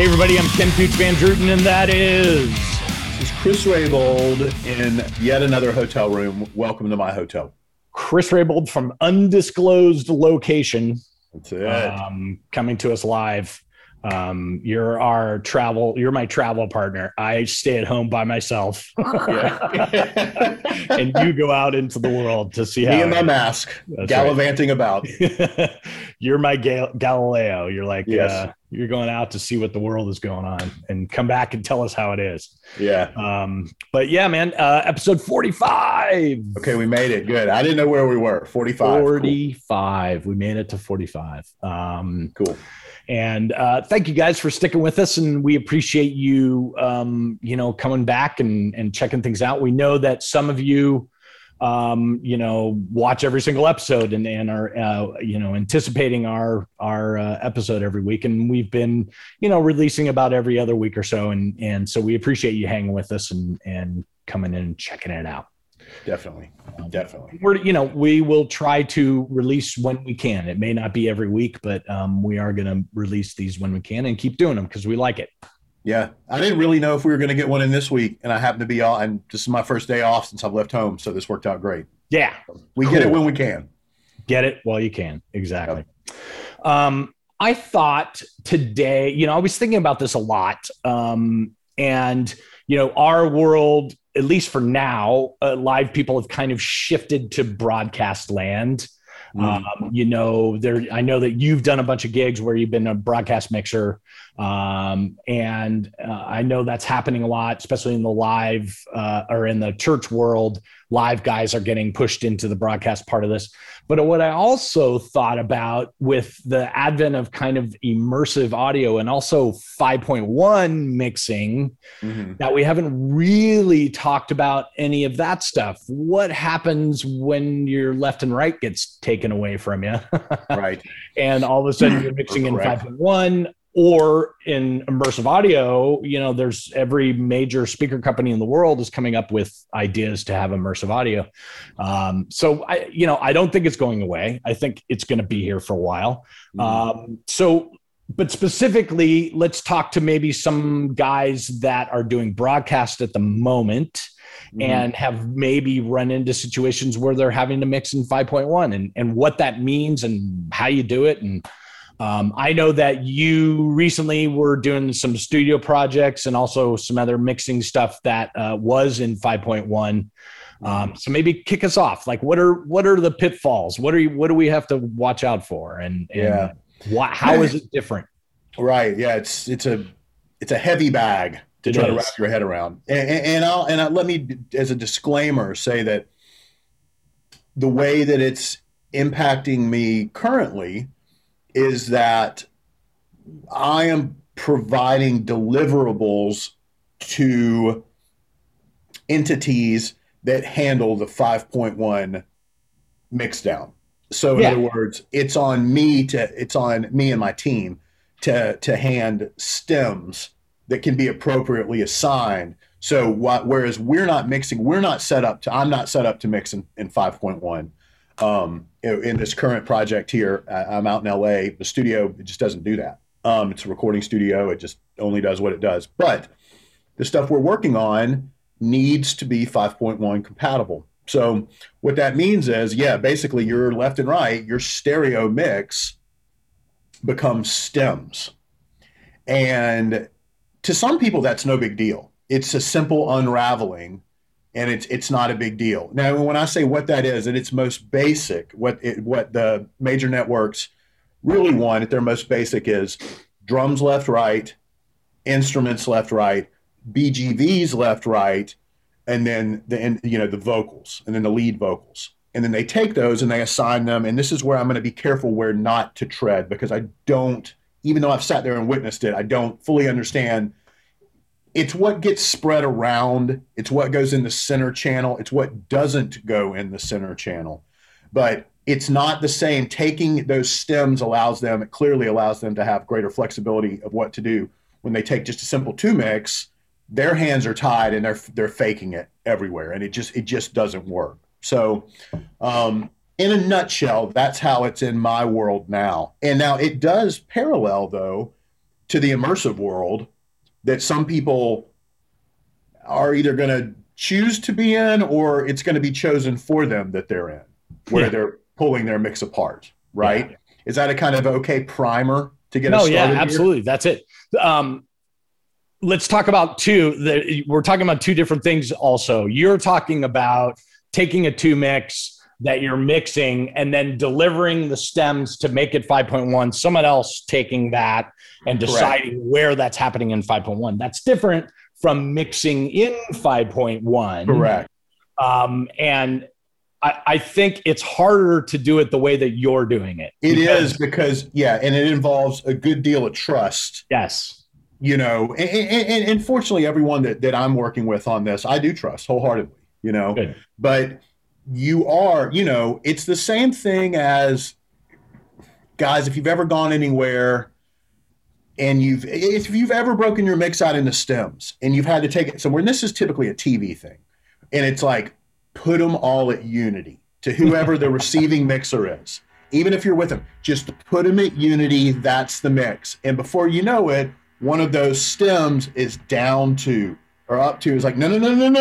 Hey everybody, I'm Ken Pooch Van Druten, and that is... This is Chris Raybould in yet another hotel room. Welcome to my hotel. Chris Raybould from undisclosed location. That's it. Coming to us live. You're my travel partner. I stay at home by myself. And you go out into the world to see how... Me and my mask, gallivanting right. About. You're my Galileo. You're like, yes. You're going out to see what the world is going on and come back and tell us how it is. Yeah. But yeah, man, episode 45. Okay, we made it. Good. I didn't know where we were. 45. 45. Cool. We made it to 45. Cool. And thank you guys for sticking with us. And we appreciate you, coming back and checking things out. We know that some of you, watch every single episode and are, anticipating our episode every week. And we've been, releasing about every other week or so. And so we appreciate you hanging with us and coming in and checking it out. Definitely. We will try to release when we can. It may not be every week, but we are going to release these when we can and keep doing them because we like it. Yeah. I didn't really know if we were going to get one in this week, and I happen to be off, and this is my first day off since I've left home. So this worked out great. Yeah. We get it when we can. Get it while you can. Exactly. Yep. I thought today, I was thinking about this a lot. Our world, at least for now, live people have kind of shifted to broadcast land. I know that you've done a bunch of gigs where you've been a broadcast mixer. I know that's happening a lot, especially in the live or in the church world. Live guys are getting pushed into the broadcast part of this. But what I also thought about with the advent of kind of immersive audio and also 5.1 mixing, that we haven't really talked about any of that stuff. What happens when your left and right gets taken away from you? Right. And all of a sudden you're mixing in 5.1 or in immersive audio. There's every major speaker company in the world is coming up with ideas to have immersive audio. So I don't think it's going away. I think it's going to be here for a while. But specifically, let's talk to maybe some guys that are doing broadcast at the moment and have maybe run into situations where they're having to mix in 5.1 and what that means and how you do it. And I know that you recently were doing some studio projects and also some other mixing stuff that was in 5.1. So maybe kick us off. Like, what are the pitfalls? What do we have to watch out for? And how is it different? Right. Yeah. It's a heavy bag to try to wrap your head around. And let me, as a disclaimer, say that the way that it's impacting me currently is that I am providing deliverables to entities that handle the 5.1 mix down. So in other words, it's on me and my team to hand stems that can be appropriately assigned. So whereas I'm not set up to mix in 5.1. In this current project here, I'm out in LA. The studio, it just doesn't do that. It's a recording studio. It just only does what it does. But the stuff we're working on needs to be 5.1 compatible. So what that means is, basically your left and right, your stereo mix becomes stems. And to some people, that's no big deal. It's a simple unraveling. And it's not a big deal. Now, when I say what that is, at its most basic, what the major networks really want at their most basic is drums left, right, instruments left, right, BGVs left, right, and then the vocals, and then the lead vocals. And then they take those and they assign them. And this is where I'm going to be careful where not to tread, because I don't, even though I've sat there and witnessed it, I don't fully understand. It's what gets spread around. It's what goes in the center channel. It's what doesn't go in the center channel. But it's not the same. Taking those stems clearly allows them to have greater flexibility of what to do. When they take just a simple 2 mix, their hands are tied and they're faking it everywhere. And it just doesn't work. So in a nutshell, that's how it's in my world now. And now it does parallel, though, to the immersive world that some people are either going to choose to be in, or it's going to be chosen for them that they're in, where they're pulling their mix apart, right? Yeah. Is that a kind of okay primer to get us started? No, yeah, absolutely. Here? That's it. Let's talk about we're talking about two different things also. You're talking about taking a 2 mix that you're mixing and then delivering the stems to make it 5.1, someone else taking that and deciding where that's happening in 5.1. That's different from mixing in 5.1. Correct. And I think it's harder to do it the way that you're doing it. It is because, and it involves a good deal of trust. Yes. You know, and fortunately, everyone that I'm working with on this, I do trust wholeheartedly, you know. Good. But you are, you know, it's the same thing as, guys, if you've ever gone anywhere and if you've ever broken your mix out into stems and you've had to take it somewhere, and this is typically a TV thing, and it's like, put them all at unity to whoever the receiving mixer is. Even if you're with them, just put them at unity, that's the mix. And before you know it, one of those stems is down to, or up to, is like, no.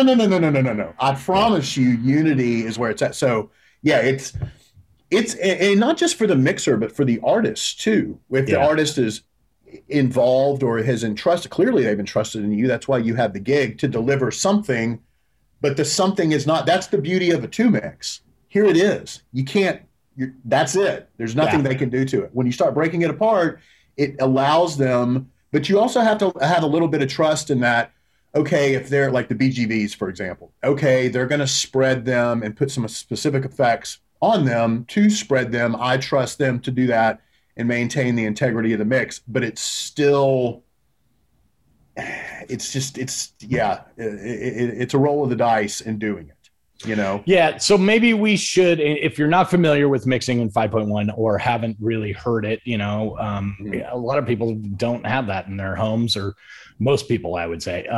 I promise you, unity is where it's at. So yeah, it's and not just for the mixer, but for the artist too. If the artist is involved or has entrusted, clearly they've entrusted in you. That's why you have the gig to deliver something, but the something is not, that's the beauty of a 2 mix. Here it is. You can't, that's it. There's nothing they can do to it. When you start breaking it apart, it allows them, but you also have to have a little bit of trust in that. Okay, if they're like the BGVs, for example, okay, they're going to spread them and put some specific effects on them to spread them. I trust them to do that and maintain the integrity of the mix, but it's still, it's a roll of the dice in doing it. You know? Yeah. So maybe we should, if you're not familiar with mixing in 5.1 or haven't really heard it, you know, a lot of people don't have that in their homes, or most people, I would say.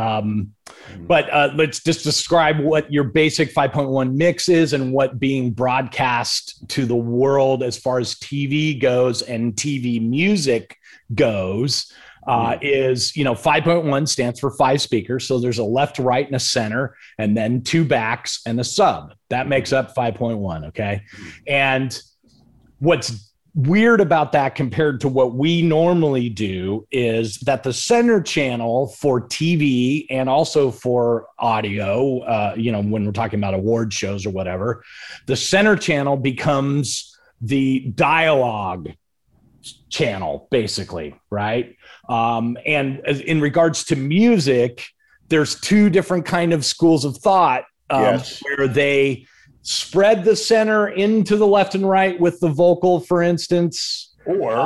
But let's just describe what your basic 5.1 mix is and what being broadcast to the world as far as TV goes and TV music goes. Is, you know, 5.1 stands for 5 speakers. So there's a left, right, and a center, and then 2 backs and a sub. That makes up 5.1. Okay. And what's weird about that compared to what we normally do is that the center channel for TV and also for audio, you know, when we're talking about award shows or whatever, the center channel becomes the dialogue channel, basically, right? And in regards to music, there's 2 different kind of schools of thought where they spread the center into the left and right with the vocal, for instance,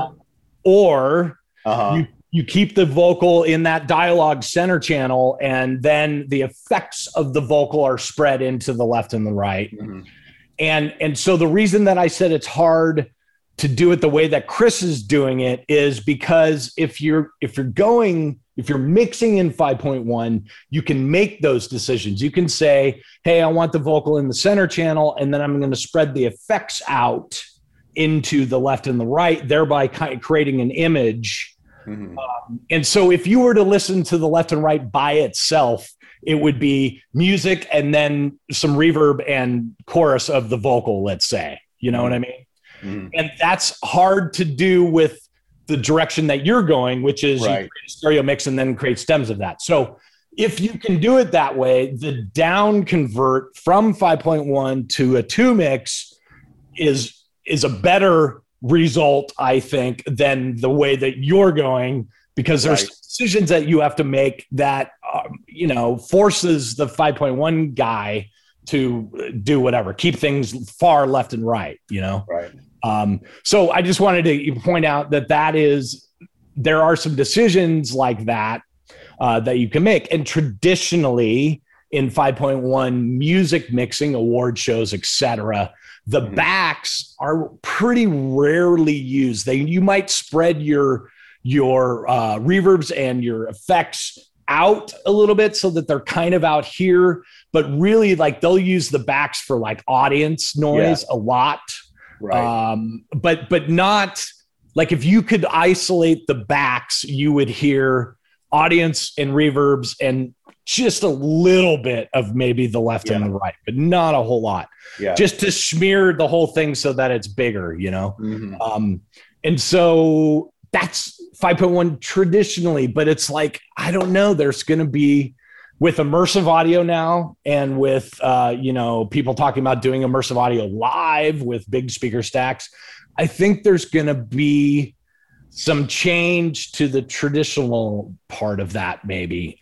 or you keep the vocal in that dialogue center channel, and then the effects of the vocal are spread into the left and the right. And so the reason that I said it's hard to do it the way that Chris is doing it is because if you're mixing in 5.1, you can make those decisions. You can say, hey, I want the vocal in the center channel, and then I'm going to spread the effects out into the left and the right, thereby kind of creating an image. And so if you were to listen to the left and right by itself, it would be music and then some reverb and chorus of the vocal, let's say. You know what I mean? And that's hard to do with the direction that you're going, which is you create a stereo mix and then create stems of that. So if you can do it that way, the down convert from 5.1 to a 2 mix is a better result, I think, than the way that you're going, because there's decisions that you have to make that, you know, forces the 5.1 guy to do whatever, keep things far left and right, you know? So I just wanted to point out that there are some decisions like that that you can make. And traditionally in 5.1 music mixing, award shows, etc., the backs are pretty rarely used. You might spread your reverbs and your effects out a little bit so that they're kind of out here, but really like they'll use the backs for like audience noise a lot. But not like if you could isolate the backs, you would hear audience and reverbs and just a little bit of maybe the left and the right, but not a whole lot. Yeah. Just to smear the whole thing so that it's bigger, you know? Mm-hmm. And so that's 5.1 traditionally, but it's like, I don't know, there's going to be, with immersive audio now, and with, people talking about doing immersive audio live with big speaker stacks, I think there's going to be some change to the traditional part of that, maybe.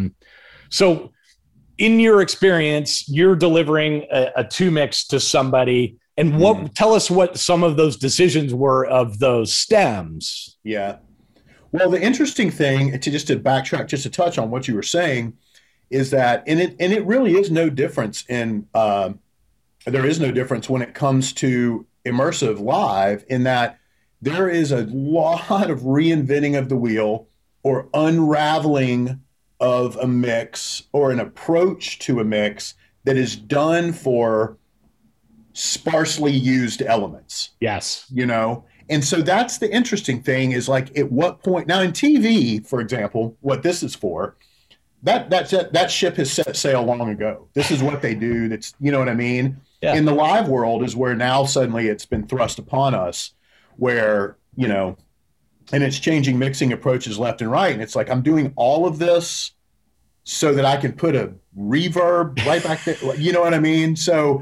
So in your experience, you're delivering a 2-mix to somebody, and tell us what some of those decisions were of those stems. Yeah. Well, the interesting thing, to backtrack just a touch on what you were saying, is that, and it really is no difference there is no difference when it comes to immersive live, in that there is a lot of reinventing of the wheel or unraveling of a mix or an approach to a mix that is done for sparsely used elements. Yes. And so that's the interesting thing, is like, at what point now in TV, for example, what this is for, that ship has set sail long ago. This is what they do. That's, you know what I mean? Yeah. In the live world is where now suddenly it's been thrust upon us, where, and it's changing mixing approaches left and right. And it's like, I'm doing all of this so that I can put a reverb right back there. You know what I mean? So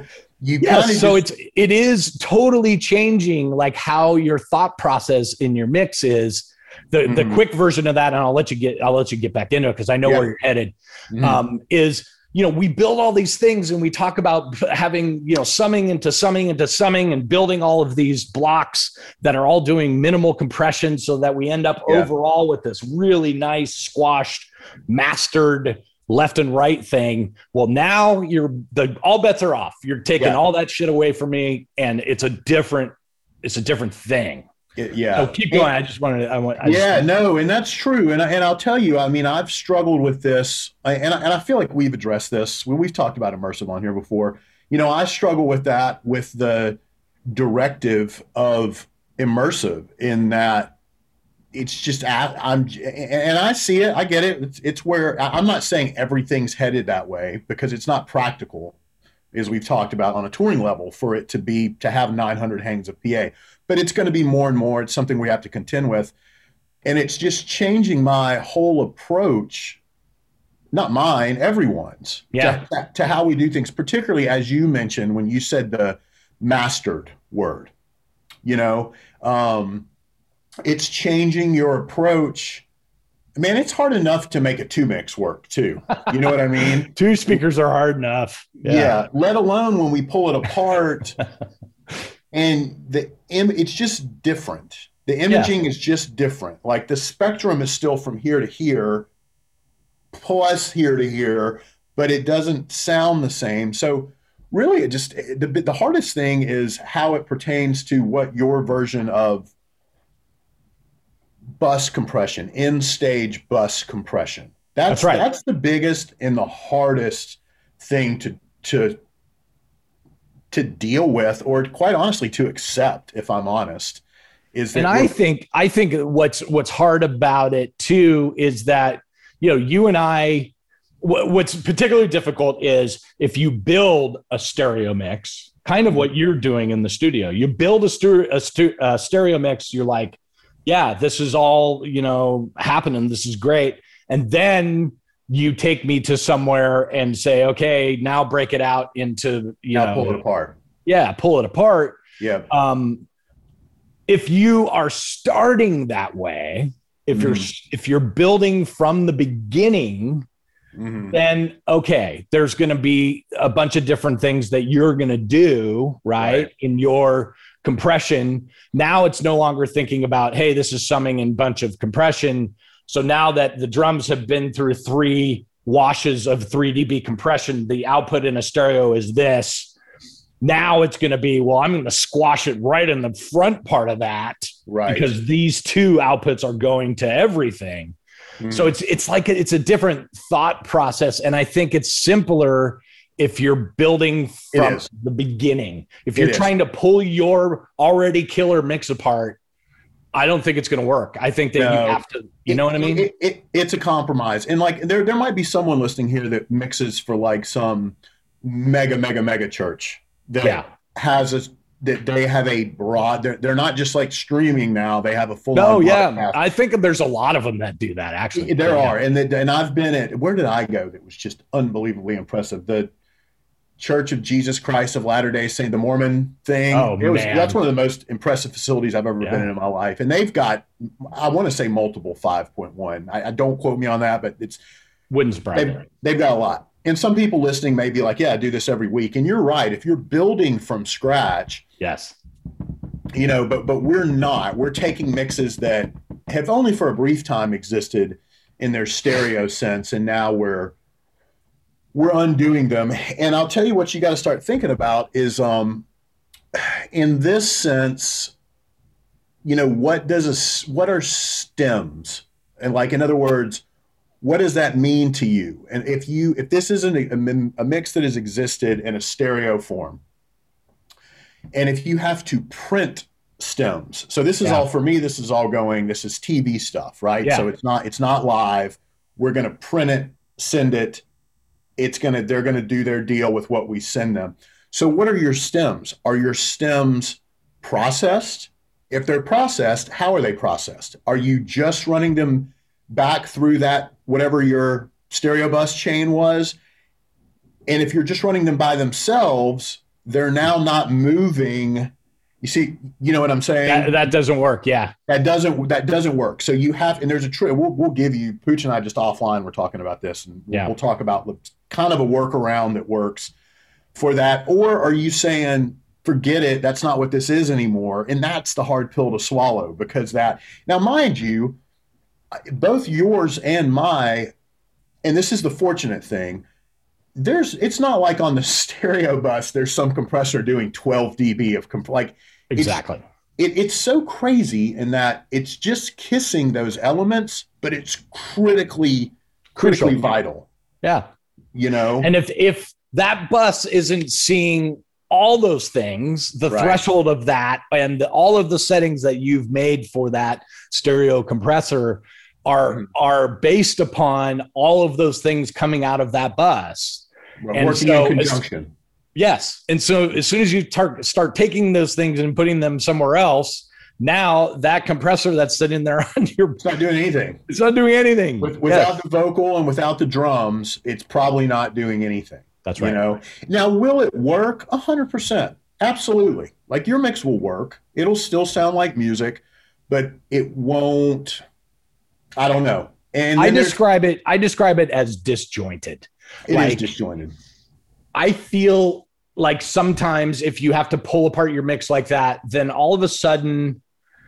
it is totally changing like how your thought process in your mix is. The quick version of that, and I'll let you get back into it because I know where you're headed. Is we build all these things and we talk about having summing into summing into summing and building all of these blocks that are all doing minimal compression so that we end up overall with this really nice squashed, mastered left and right thing. Well, now all bets are off. You're taking all that shit away from me, and it's a different thing. So keep going. And that's true. And I'll tell you, I mean, I've struggled with this, and I feel like we've addressed this when we've talked about immersive on here before. I struggle with that, with the directive of immersive, in that it's just, I see it, I get it. It's where I'm not saying everything's headed that way, because it's not practical, as we've talked about on a touring level, for it to have 900 hangs of PA. But it's going to be more and more. It's something we have to contend with. And it's just changing my whole approach, not mine, everyone's, to how we do things, particularly as you mentioned when you said the mastered word. It's changing your approach. Man, it's hard enough to make a 2-mix work too. You know what I mean? 2 speakers are hard enough. Yeah. Let alone when we pull it apart. And it's just different. The imaging is just different. Like, the spectrum is still from here to here, plus here to here, but it doesn't sound the same. So really, the hardest thing is how it pertains to what your version of bus compression, in-stage bus compression. That's right. That's the biggest and the hardest thing to deal with, or quite honestly to accept, if I'm honest, is that. And I think what's hard about it too is that, you and I, what's particularly difficult is if you build a stereo mix, kind of what you're doing in the studio. You build a stereo mix, you're like, yeah, this is all, happening. This is great. And then you take me to somewhere and say, okay, now break it out into, pull it apart. Yeah. Pull it apart. Yeah. If you are starting that way, if you're building from the beginning, then okay, there's going to be a bunch of different things that you're going to do, right? In your compression. Now it's no longer thinking about, hey, this is summing and bunch of compression. So now that the drums have been through 3 washes of 3 dB compression, the output in a stereo is this. Now it's going to be, well, I'm going to squash it right in the front part of that, right? Because these 2 outputs are going to everything. So it's like it's a different thought process, and I think it's simpler if you're building from the beginning. If you're trying to pull your already killer mix apart, I don't think it's going to work. I think that you have to, you know what I mean? It's a compromise. And like, there might be someone listening here that mixes for like some mega church that has that they have a broad, they're not just like streaming now. They have a full. No, yeah. I think there's a lot of them that do that actually. There are. And I've been at, where did I go? That was just unbelievably impressive. The Church of Jesus Christ of Latter-day Saint, the Mormon thing. Oh, man. That's one of the most impressive facilities I've ever been in my life. And they've got, I want to say multiple 5.1. I don't quote me on that, but it's wouldn't surprise me. They've got a lot. And some people listening may be like, yeah, I do this every week. And you're right. If you're building from scratch, yes, you know, but we're not. We're taking mixes that have only for a brief time existed in their stereo sense, and now we're undoing them. And I'll tell you what you got to start thinking about is, in this sense, you know, what are stems? And like, in other words, what does that mean to you? And if this isn't a mix that has existed in a stereo form, and if you have to print stems, so this is all for me, this is TV stuff, right? Yeah. So it's not live. We're going to print it, send it. They're going to do their deal with what we send them. So what are your stems? Are your stems processed? If they're processed, how are they processed? Are you just running them back through that, whatever your stereo bus chain was? And if you're just running them by themselves, they're now not moving. You see, you know what I'm saying? That doesn't work. Yeah. That doesn't work. So you have, and there's a trick. We'll give you, Pooch and I just offline, we're talking about this, and we'll talk about kind of a workaround that works for that. Or are you saying, forget it, that's not what this is anymore? And that's the hard pill to swallow, because now mind you, both yours and my, and this is the fortunate thing, it's not like on the stereo bus there's some compressor doing 12 dB of exactly. It's so crazy in that it's just kissing those elements, but it's critically vital. Yeah. You know? And if that bus isn't seeing all those things, the threshold of that and all of the settings that you've made for that stereo compressor are based upon all of those things coming out of that bus. And working in conjunction. Yes. And so as soon as you start taking those things and putting them somewhere else, now that compressor that's sitting there on your... It's not doing anything. It's not doing anything. Without the vocal and without the drums, it's probably not doing anything. That's right. You know? Now, will it work? 100%. Absolutely. Like, your mix will work. It'll still sound like music, but it won't... I don't know. And I describe it as disjointed. It is disjointed. I feel like sometimes if you have to pull apart your mix like that, then all of a sudden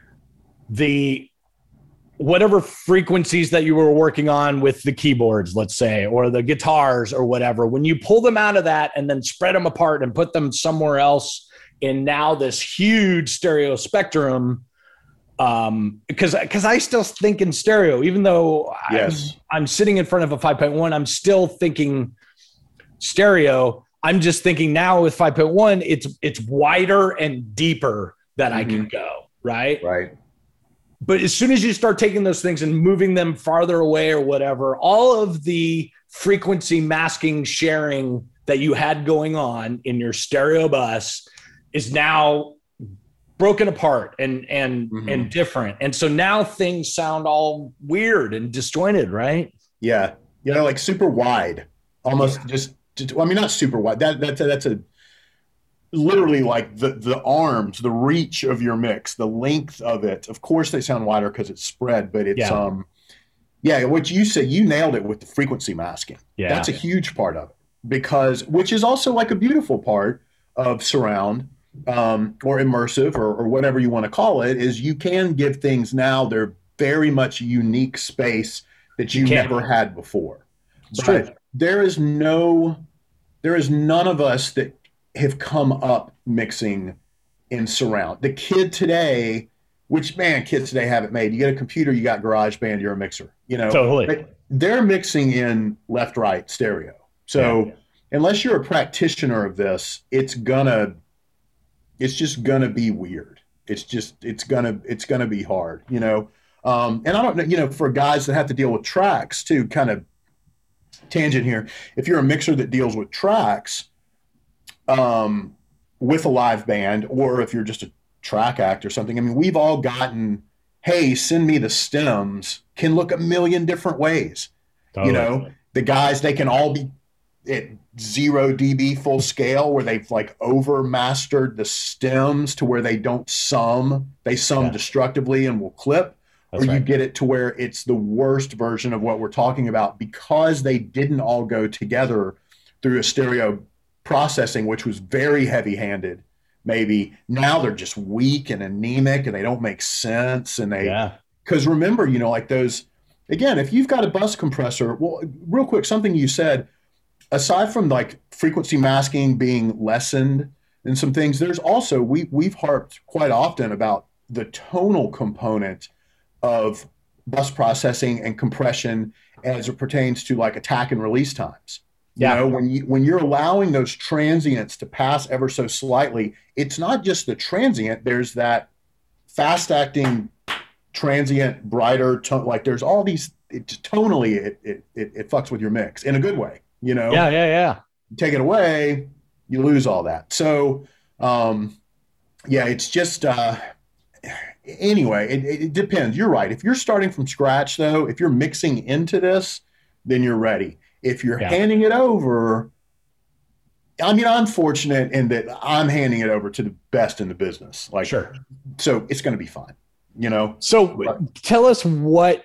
the whatever frequencies that you were working on with the keyboards, let's say, or the guitars or whatever, when you pull them out of that and then spread them apart and put them somewhere else in now this huge stereo spectrum, because I still think in stereo, even though I'm sitting in front of a 5.1, I'm still thinking stereo. I'm just thinking now with 5.1, it's wider and deeper that I can go, right? Right. But as soon as you start taking those things and moving them farther away or whatever, all of the frequency masking sharing that you had going on in your stereo bus is now broken apart and different. And so now things sound all weird and disjointed, right? Yeah. You know, like super wide, almost I mean, not super wide. That's a literally like the arms, the reach of your mix, the length of it. Of course they sound wider because it's spread, but it's, what you said, you nailed it with the frequency masking. Yeah. That's a huge part of it, which is also like a beautiful part of surround, or immersive or whatever you want to call it, is you can give things now their very much unique space that you never had before. It's true. There is none of us that have come up mixing in surround. The kid today, kids today have it made. You get a computer, you got GarageBand, you're a mixer, you know. Totally. But they're mixing in left, right stereo. So unless you're a practitioner of this, it's just gonna be weird. it's gonna be hard, you know. And I don't know, you know, for guys that have to deal with tracks too, kind of tangent here. If you're a mixer that deals with tracks, with a live band, or if you're just a track act or something, I mean, we've all gotten, hey, send me the stems, can look a million different ways. Totally. You know, the guys, they can all be at 0 dB full scale where they've like over mastered the stems to where they don't sum, they sum destructively and will clip. That's or you get it to where it's the worst version of what we're talking about because they didn't all go together through a stereo processing, which was very heavy-handed. Maybe now they're just weak and anemic and they don't make sense. And because remember, you know, like those, again, if you've got a bus compressor, well, real quick, something you said, aside from like frequency masking being lessened and some things, there's also, we've harped quite often about the tonal component of bus processing and compression as it pertains to like attack and release times. You know, when you're allowing those transients to pass ever so slightly, it's not just the transient. There's that fast acting transient, brighter tone. Like there's all these. Tonally, it fucks with your mix in a good way. You know. Yeah. You take it away, you lose all that. So, it's just. Anyway, it depends. You're right. If you're starting from scratch, though, if you're mixing into this, then you're ready. If you're handing it over, I mean, I'm fortunate in that I'm handing it over to the best in the business. Like, sure. So it's going to be fine, you know? So tell us what,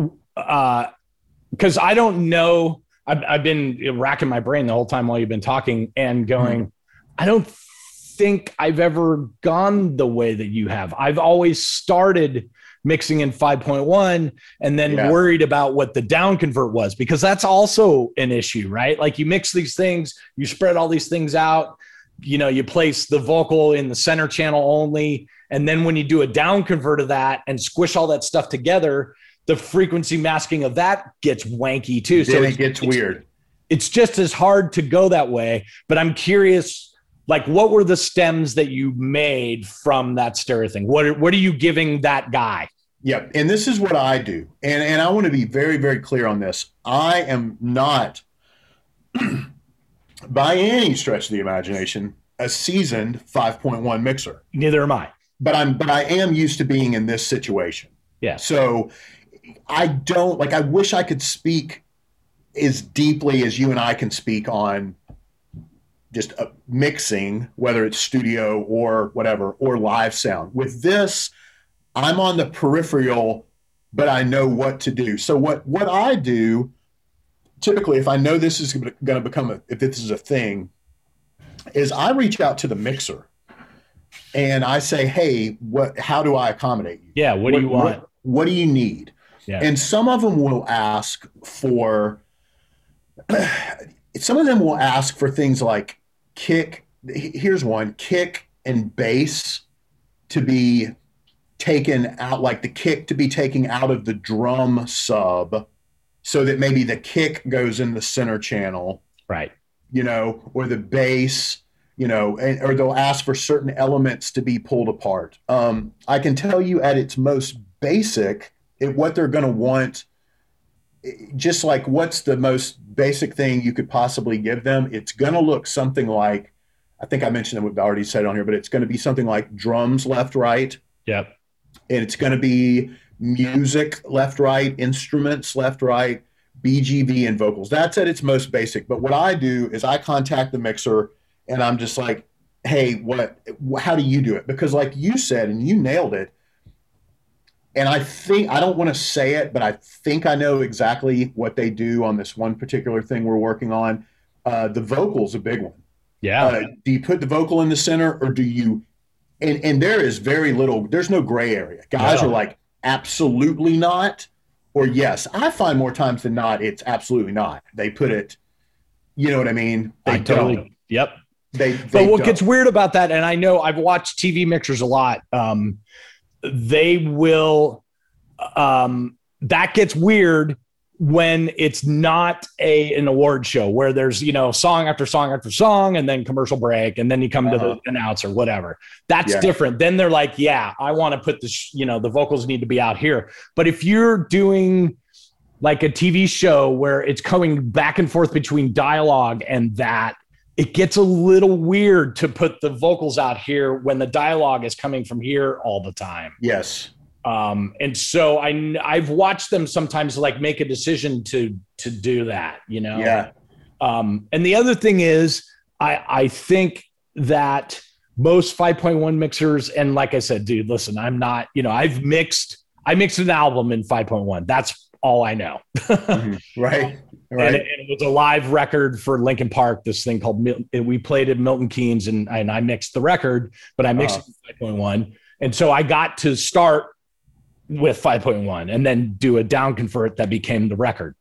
because I don't know, I've been racking my brain the whole time while you've been talking and going, I don't think I've ever gone the way that you have. I've always started mixing in 5.1 and then worried about what the down convert was, because that's also an issue, right? Like you mix these things, you spread all these things out, you know, you place the vocal in the center channel only. And then when you do a down convert of that and squish all that stuff together, the frequency masking of that gets wanky too. Then so it gets weird. It's just as hard to go that way, but I'm curious, like, what were the stems that you made from that stereo thing? What are you giving that guy? Yeah, and this is what I do. And I want to be very, very clear on this. I am not, by any stretch of the imagination, a seasoned 5.1 mixer. Neither am I. But I am used to being in this situation. Yeah. So I don't, like, I wish I could speak as deeply as you and I can speak on just mixing, whether it's studio or whatever, or live sound. With this, I'm on the peripheral, but I know what to do. So what I do, typically, if I know this is going to become if this is a thing, is I reach out to the mixer and I say, hey, how do I accommodate you? Yeah, what do you want? What do you need? Yeah. And some of them will ask for things like kick. Here's one: kick and bass to be taken out, like the kick to be taken out of the drum sub so that maybe the kick goes in the center channel. Right. You know, or the bass, you know, or they'll ask for certain elements to be pulled apart. I can tell you at its most basic, what they're going to want, just like what's the most basic thing you could possibly give them. It's going to look something like, I think I mentioned it, we've already said it on here, but it's going to be something like drums left, right. Yep. And it's going to be music left, right, instruments left, right, BGV and vocals. That's at its most basic. But what I do is I contact the mixer and I'm just like, hey, how do you do it? Because like you said, and you nailed it, and I think, I don't want to say it, but I think I know exactly what they do on this one particular thing we're working on. The vocal's a big one. Yeah. Do you put the vocal in the center, or do you, and there is very little, there's no gray area. Guys are like, absolutely not, or yes. I find more times than not, it's absolutely not. They put it, you know what I mean? They don't. Yep. But what gets weird about that, and I know I've watched TV mixers a lot, they will, that gets weird when it's not an award show where there's, song after song after song and then commercial break and then you come to the announcer, whatever. That's different. Then they're like, yeah, I want to put the vocals need to be out here. But if you're doing like a TV show where it's going back and forth between dialogue and that, it gets a little weird to put the vocals out here when the dialogue is coming from here all the time. Yes. And so I've watched them sometimes like make a decision to do that, Yeah. And the other thing is I think most 5.1 mixers, and like I said, dude, listen, I'm not, I mixed an album in 5.1. That's all I know. Right. And it was a live record for Linkin Park, this thing called, we played at Milton Keynes and I mixed the record, but I mixed it in 5.1. And so I got to start with 5.1 and then do a down convert that became the record.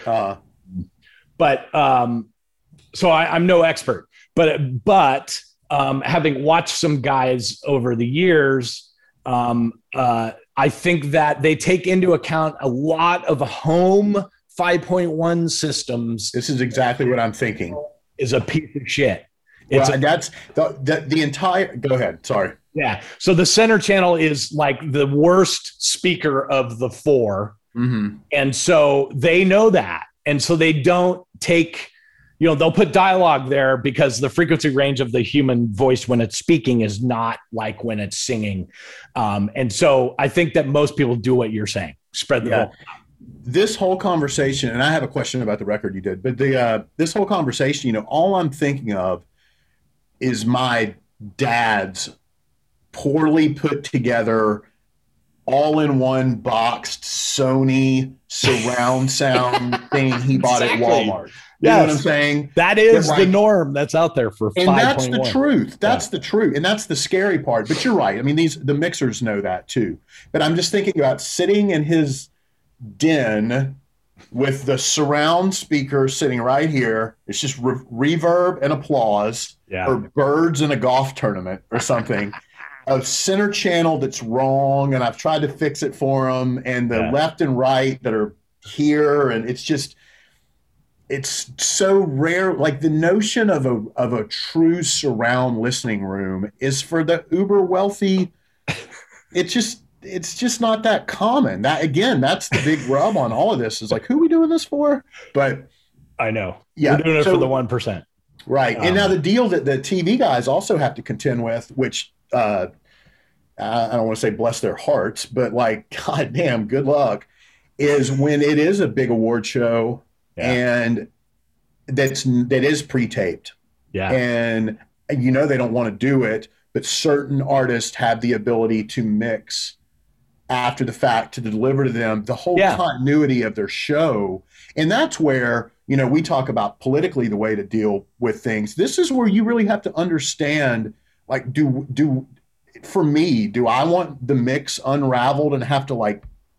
But so I'm no expert, but having watched some guys over the years, I think that they take into account a lot of home 5.1 systems. This is exactly what I'm thinking. Is a piece of shit. That's the entire. Go ahead. Sorry. Yeah. So the center channel is like the worst speaker of the four. Mm-hmm. And so they know that. And so they don't take, they'll put dialogue there because the frequency range of the human voice when it's speaking is not like when it's singing. And so I think that most people do what you're saying. Spread the vocal. This whole conversation, and I have a question about the record you did, but this whole conversation, all I'm thinking of is my dad's poorly put together, all-in-one boxed Sony surround sound thing he bought at Walmart. You know what I'm saying? That is the norm that's out there for 5.1. And that's the truth. That's the truth. And that's the scary part. But you're right. I mean, the mixers know that too. But I'm just thinking about sitting in his den with the surround speaker sitting right here. It's just reverb and applause, or birds in a golf tournament or something. A center channel that's wrong, and I've tried to fix it for him, and the left and right that are here, and it's so rare. Like the notion of a true surround listening room is for the uber wealthy. It's just not that common. That's the big rub on all of this, is like, who are we doing this for? But I know. We're doing it for the 1%. Right. And now the deal that the TV guys also have to contend with, which I don't want to say bless their hearts, but like, goddamn, good luck, is when it is a big award show and that is pre-taped. Yeah. And they don't want to do it, but certain artists have the ability to mix after the fact to deliver to them the whole continuity of their show. And that's where, we talk about politically the way to deal with things. This is where you really have to understand, like, for me, do I want the mix unraveled and have to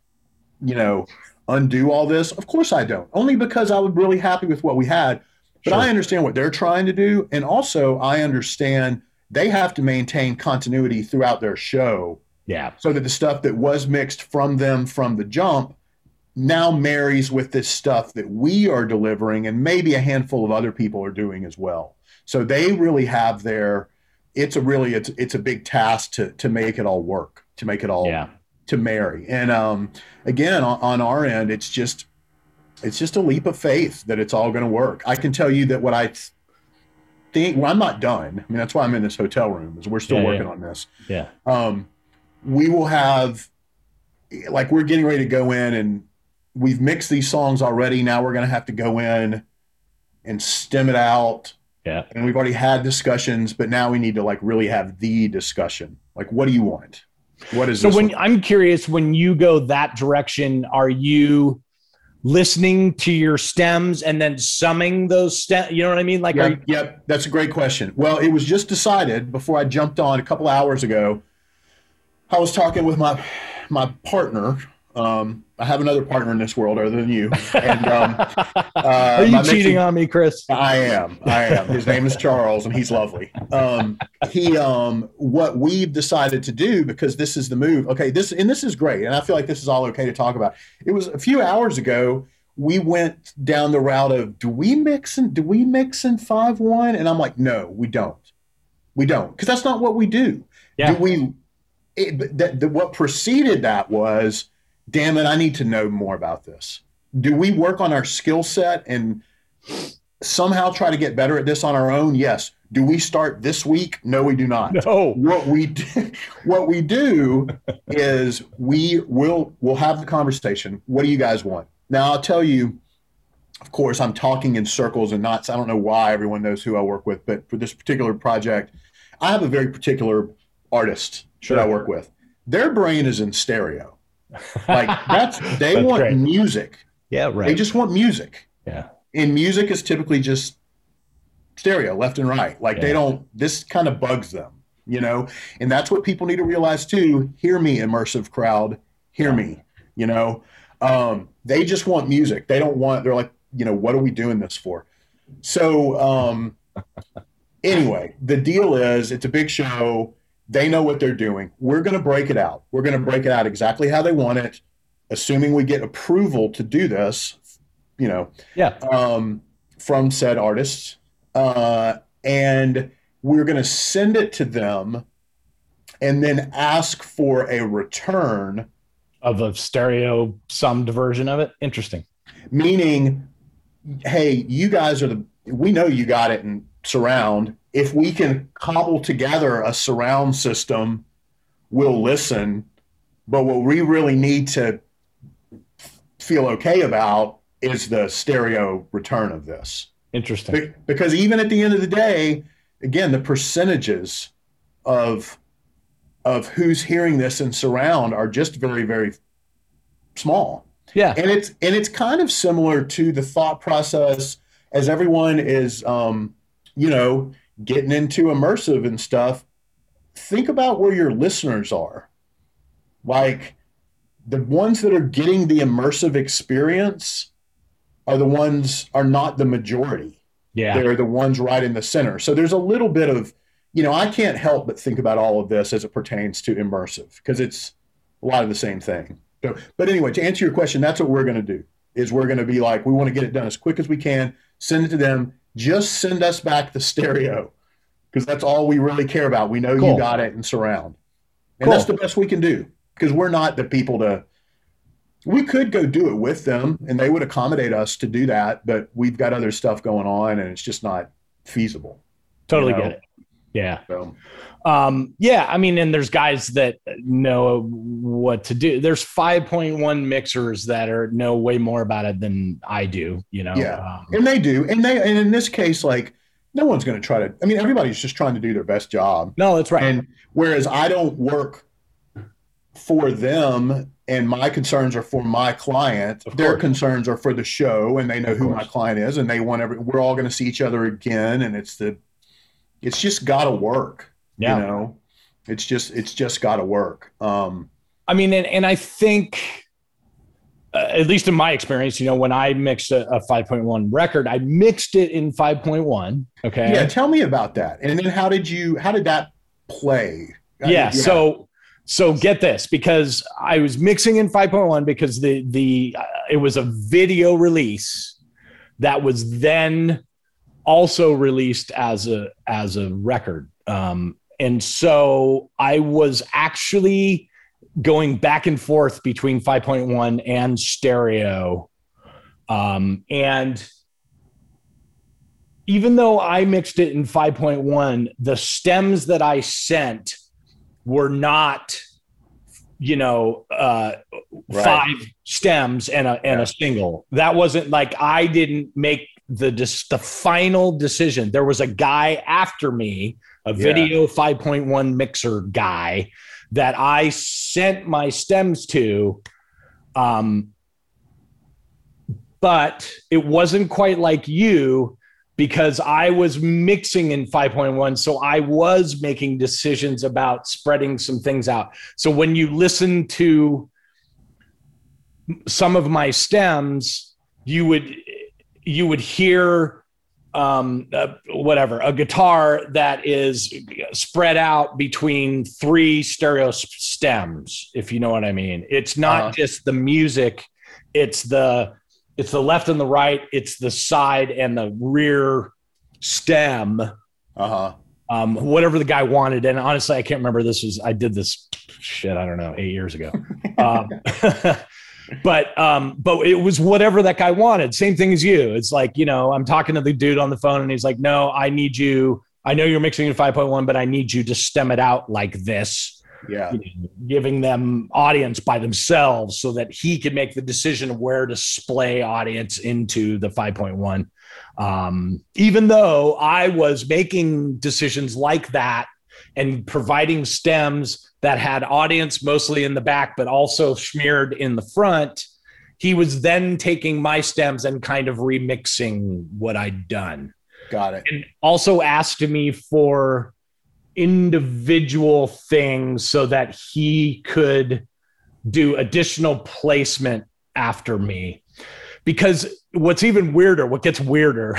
undo all this? Of course I don't. Only because I was really happy with what we had. But I understand what they're trying to do. And also I understand they have to maintain continuity throughout their show. Yeah. So that the stuff that was mixed from them from the jump now marries with this stuff that we are delivering, and maybe a handful of other people are doing as well. So they really have it's a big task to make it all work, to make it all to marry. And again, on our end, it's just a leap of faith that it's all going to work. I can tell you that what I think, I'm not done. I mean, that's why I'm in this hotel room, is we're still working on this. Yeah. We will have, we're getting ready to go in, and we've mixed these songs already. Now we're going to have to go in and stem it out. Yeah. And we've already had discussions, but now we need to really have the discussion. Like, what do you want? What is so this? I'm curious, when you go that direction, are you listening to your stems and then summing those stems? You know what I mean? Yep. That's a great question. Well, it was just decided before I jumped on a couple hours ago. I was talking with my partner. I have another partner in this world other than you. And, are you cheating on me, Chris? I am. His name is Charles, and he's lovely. What we've decided to do, because this is the move. Okay, this is great, and I feel like this is all okay to talk about. It was a few hours ago. we went down the route of, do we mix in 5.1? And I'm like, no, we don't. We don't, because that's not what we do. Yeah. What preceded that was, damn it, I need to know more about this. Do we work on our skill set and somehow try to get better at this on our own? Yes. Do we start this week? No, we do not. No. What we do is we'll have the conversation. What do you guys want? Now, I'll tell you, of course, I'm talking in circles and knots. I don't know why everyone knows who I work with, but for this particular project, I have a very particular artist that I work with. Their brain is in stereo. Like they want great. Music. Yeah, right. They just want music. Yeah. And music is typically just stereo, left and right. Like this kind of bugs them, you know? And that's what people need to realize too. Hear me, immersive crowd. Hear me, you know? They just want music. They're like, you know, what are we doing this for? So anyway, the deal is it's a big show. They know what they're doing. We're going to break it out. We're going to break it out exactly how they want it, assuming we get approval to do this, you know, from said artists. And we're going to send it to them and then ask for a return of a stereo summed version of it. Interesting. Meaning, hey, you guys we know you got it in surround. If we can cobble together a surround system, we'll listen. But what we really need to feel okay about is the stereo return of this. Interesting. Because even at the end of the day, again, the percentages of who's hearing this in surround are just very, very small. Yeah. And it's kind of similar to the thought process as everyone is, you know, getting into immersive and stuff. Think about where your listeners are. Like the ones that are getting the immersive experience are not the majority. Yeah. They're the ones right in the center. So there's a little bit of, you know, I can't help but think about all of this as it pertains to immersive because it's a lot of the same thing. So, but anyway, to answer your question, that's what we're going to do is we're going to be like, we want to get it done as quick as we can, send it to them, just send us back the stereo because that's all we really care about. We know you got it in surround. And that's the best we can do because we're not the people we could go do it with them and they would accommodate us to do that, but we've got other stuff going on and it's just not feasible. Totally get it. Yeah. So. Yeah. I mean, and there's guys that know what to do. There's 5.1 mixers that know way more about it than I do, you know? Yeah. And they do. And in this case, like no one's going to try to, I mean, everybody's just trying to do their best job. No, that's right. And whereas I don't work for them and my concerns are for my client, their concerns are for the show and they know who my client is and they want we're all going to see each other again. And it's just got to work. Yeah. You know, it's just got to work. I mean, and I think, at least in my experience, you know, when I mixed a 5.1 record, I mixed it in 5.1. Okay. Yeah. Tell me about that. And then how did that play? Yeah. So get this, because I was mixing in 5.1 because it was a video release that was then also released as a record. And so I was actually going back and forth between 5.1 and stereo. And even though I mixed it in 5.1, the stems that I sent were not, you know, 5 stems and a single. That wasn't like, I didn't make the final decision. There was a guy after me, a video 5.1 mixer guy that I sent my stems to. But it wasn't quite like you because I was mixing in 5.1. So I was making decisions about spreading some things out. So when you listen to some of my stems, you would hear a guitar that is spread out between 3 stereo stems, if you know what I mean. It's not just the music, it's the it's the left and the right, it's the side and the rear stem. Whatever the guy wanted. And honestly, I can't remember. I did this shit, I don't know, 8 years ago. But it was whatever that guy wanted. Same thing as you. It's like, I'm talking to the dude on the phone and he's like, no, I need you. I know you're mixing in 5.1, but I need you to stem it out like this. Yeah. Giving them audience by themselves so that he could make the decision of where to splay audience into the 5.1. Even though I was making decisions like that and providing stems that had audience mostly in the back, but also smeared in the front, he was then taking my stems and kind of remixing what I'd done. Got it. And also asked me for individual things so that he could do additional placement after me. Because what gets weirder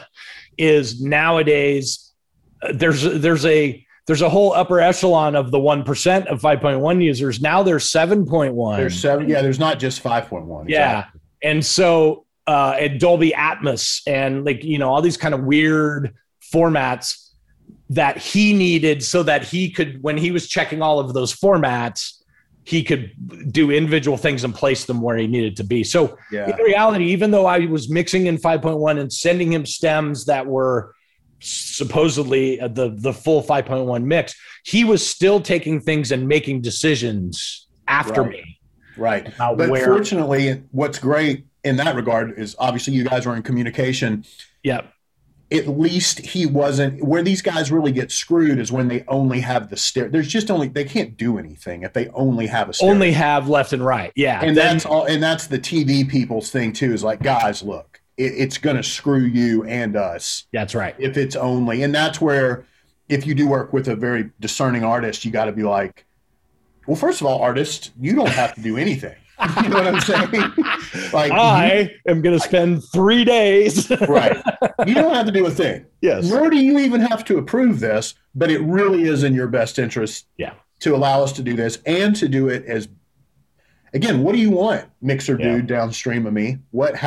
is nowadays there's a whole upper echelon of the 1% of 5.1 users. Now there's 7.1. There's 7. Yeah. There's not just 5.1. Yeah. Exactly. And so, at Dolby Atmos and all these kind of weird formats that he needed so that he could, when he was checking all of those formats, he could do individual things and place them where he needed to be. So in reality, even though I was mixing in 5.1 and sending him stems that were supposedly the full 5.1 mix, he was still taking things and making decisions after me. Right. But fortunately, what's great in that regard is obviously you guys are in communication. Yeah. At least he wasn't. Where these guys really get screwed is when they only have the stereo. They can't do anything if they only have a stereo. Only have left and right. Yeah. And that's all. And that's the TV people's thing too, is like, guys, look, it's going to screw you and us. That's right. If it's only, and that's where, if you do work with a very discerning artist, you got to be like, well, first of all, artist, you don't have to do anything. You know what I'm saying? Like, I am going to spend 3 days. Right. You don't have to do a thing. Yes. Nor do you even have to approve this, but it really is in your best interest to allow us to do this and to do it as, again, what do you want, mixer dude downstream of me?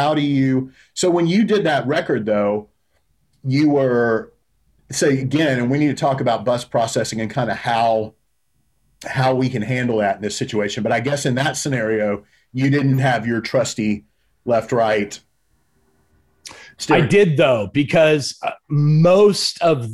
So when you did that record, though, you were, again, and we need to talk about bus processing and kind of how we can handle that in this situation. But I guess in that scenario, you didn't have your trusty left, right. I did, though, because most of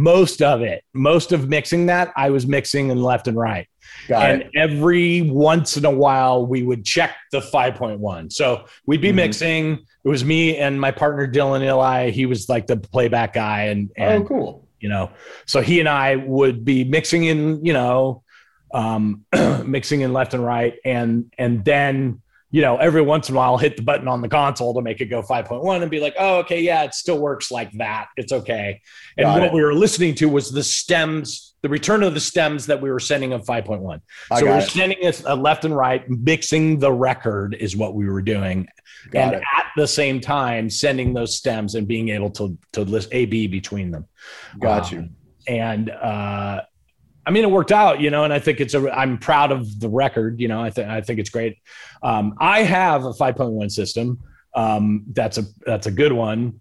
mixing that, I was mixing in left and right. And every once in a while, we would check the 5.1. So we'd be mixing. It was me and my partner, Dylan Eli. He was like the playback guy. And oh, cool. So he and I would be mixing in, mixing in left and right. And then, every once in a while, hit the button on the console to make it go 5.1 and be like, oh, okay, yeah, it still works like that. It's okay. And what we were listening to was the stems, the return of the stems that we were sending of 5.1. So we were sending a left and right, mixing the record is what we were doing. At the same time, sending those stems and being able to list A/B between them. Got you. And it worked out, and I think I'm proud of the record. I think it's great. I have a 5.1 system. That's a good one.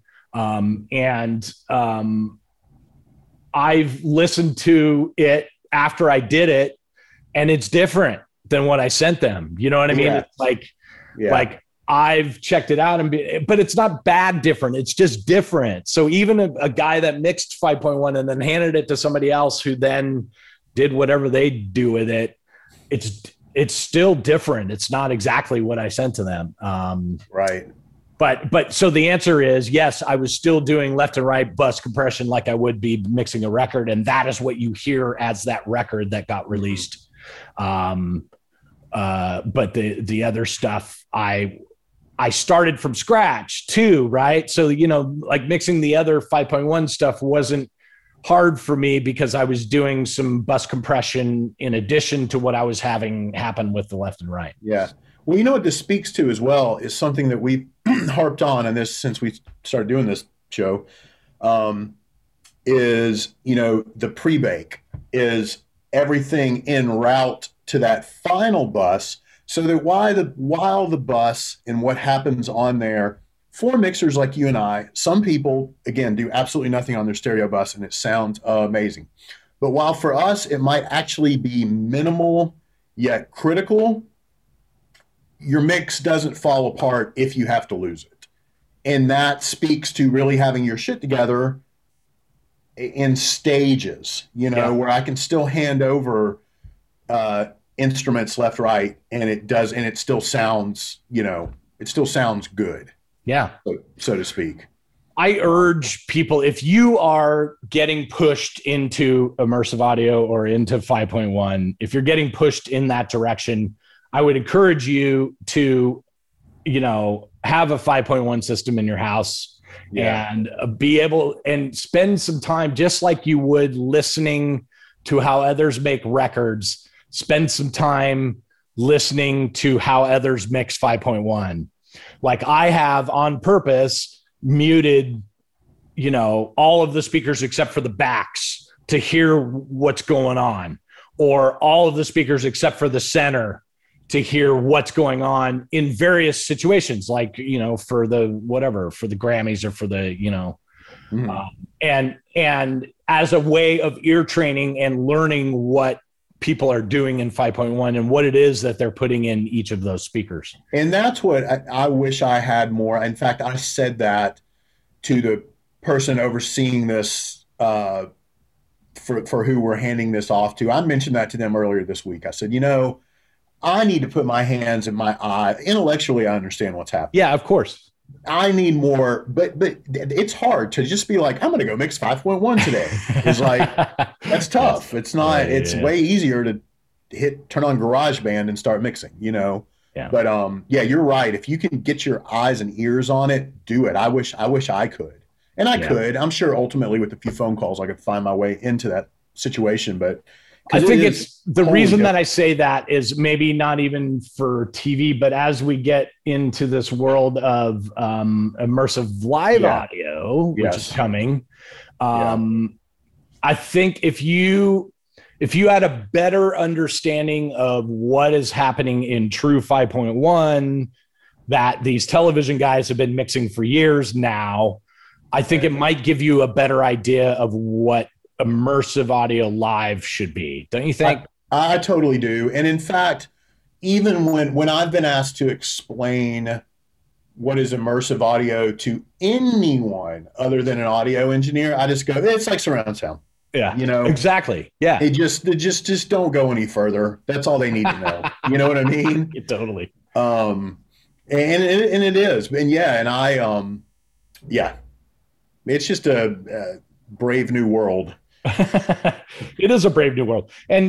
I've listened to it after I did it, and it's different than what I sent them. You know what I mean? Yeah. It's like I've checked it out but it's not bad different. It's just different. So even a guy that mixed 5.1 and then handed it to somebody else who then did whatever they do with it, it's still different. It's not exactly what I sent to them. Right. But so the answer is yes, I was still doing left and right bus compression like I would be mixing a record. And that is what you hear as that record that got released. But the other stuff, I started from scratch too, right? So, like mixing the other 5.1 stuff wasn't hard for me because I was doing some bus compression in addition to what I was having happen with the left and right. Yeah. Well, what this speaks to as well is something that we've harped on this since we started doing this show, is, the pre-bake is everything en route to that final bus so that while the bus and what happens on there, for mixers like you and I, some people, again, do absolutely nothing on their stereo bus and it sounds amazing. But while for us, it might actually be minimal yet critical, your mix doesn't fall apart if you have to lose it. And that speaks to really having your shit together in stages, where I can still hand over instruments left, right, and it still sounds, good. Yeah. So to speak. I urge people, if you are getting pushed into immersive audio or into 5.1, if you're getting pushed in that direction, I would encourage you to, have a 5.1 system in your house and be able and spend some time, just like you would listening to how others make records, spend some time listening to how others mix 5.1. Like I have on purpose muted, all of the speakers except for the backs to hear what's going on, or all of the speakers except for the center to hear what's going on in various situations, like, for the Grammys or for the, and as a way of ear training and learning what people are doing in 5.1 and what it is that they're putting in each of those speakers. And that's what I wish I had more. In fact, I said that to the person overseeing this, for who we're handing this off to. I mentioned that to them earlier this week. I said, I need to put my hands in my eye. Intellectually, I understand what's happening. Yeah, of course. I need more, but it's hard to just be like, I'm going to go mix 5.1 today. It's like, that's tough. It's not, it's way easier to turn on GarageBand and start mixing, Yeah. But you're right. If you can get your eyes and ears on it, do it. I wish I could. And I could. I'm sure ultimately with a few phone calls, I could find my way into that situation, but I think it's the reason that I say that is maybe not even for TV, but as we get into this world of immersive live audio, which is coming, I think if you had a better understanding of what is happening in true 5.1, that these television guys have been mixing for years now, I think it might give you a better idea of what immersive audio live should be. Don't you think? I totally do. And in fact, even when I've been asked to explain what is immersive audio to anyone other than an audio engineer, I just go, it's like surround sound. Yeah. Exactly. Yeah. They just don't go any further. That's all they need to know. You know what I mean? Yeah, totally. And it is. And it's just a brave new world. It is a brave new world. And,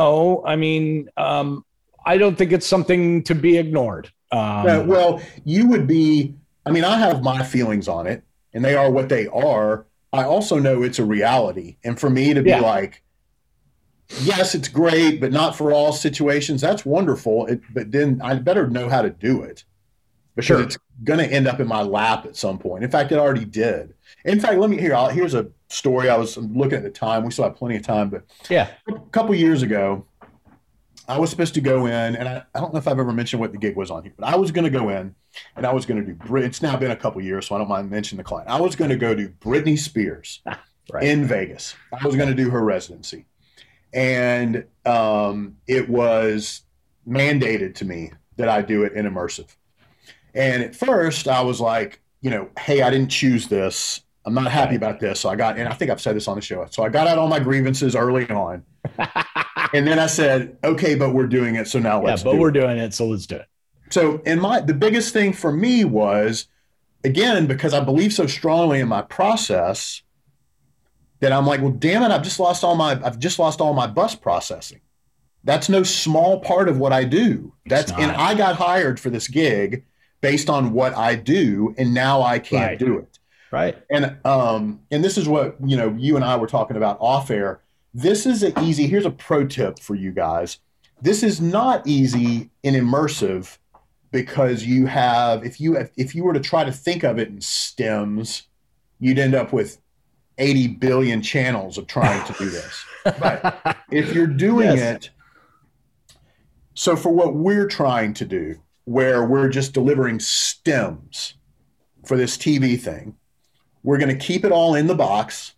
I don't think it's something to be ignored. Well, you would be, I have my feelings on it and they are what they are. I also know it's a reality. And for me to be like, yes, it's great, but not for all situations. That's wonderful. But then I better know how to do it because it's going to end up in my lap at some point. In fact, it already did. In fact, here's a story I was looking at the time. We still have plenty of time, but a couple years ago, I was supposed to go in, and I don't know if I've ever mentioned what the gig was on here, but I was going to go in, and I was going to do, it's now been a couple years, so I don't mind mentioning the client. I was going to go do Britney Spears in Vegas. I was going to do her residency. And it was mandated to me that I do it in immersive. And at first, I was like, hey, I didn't choose this. I'm not happy about this. So and I think I've said this on the show. So I got out all my grievances early on. And then I said, okay, but we're doing it. So now let's do it. Yeah, but we're doing it. So let's do it. So the biggest thing for me was, again, because I believe so strongly in my process that I'm like, well, damn it, I've just lost all my bus processing. That's no small part of what I do. And I got hired for this gig based on what I do, and now I can't do it. Right. And this is what, you and I were talking about off air. This is here's a pro tip for you guys. This is not easy in immersive because if you were to try to think of it in stems, you'd end up with 80 billion channels of trying to do this. But if you're doing it So for what we're trying to do, where we're just delivering stems for this TV thing, we're going to keep it all in the box.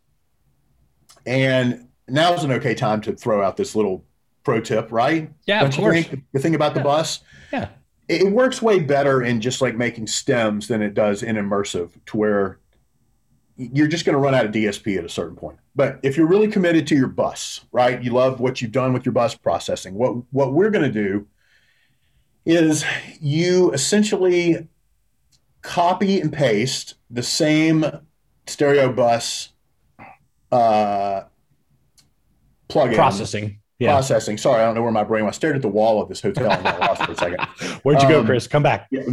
And now's an okay time to throw out this little pro tip, right? Yeah, Don't of you course. think? The thing about the bus, Yeah. it works way better in just like making stems than it does in immersive, to where you're just going to run out of DSP at a certain point. But if you're really committed to your bus, right? You love what you've done with your bus processing. What we're going to do is you essentially copy and paste the same stereo bus plugin Processing. Yeah. Processing. Sorry, I don't know where my brain was. I stared at the wall of this hotel and got lost for a second. Where'd you go, Chris? Come back. Yeah.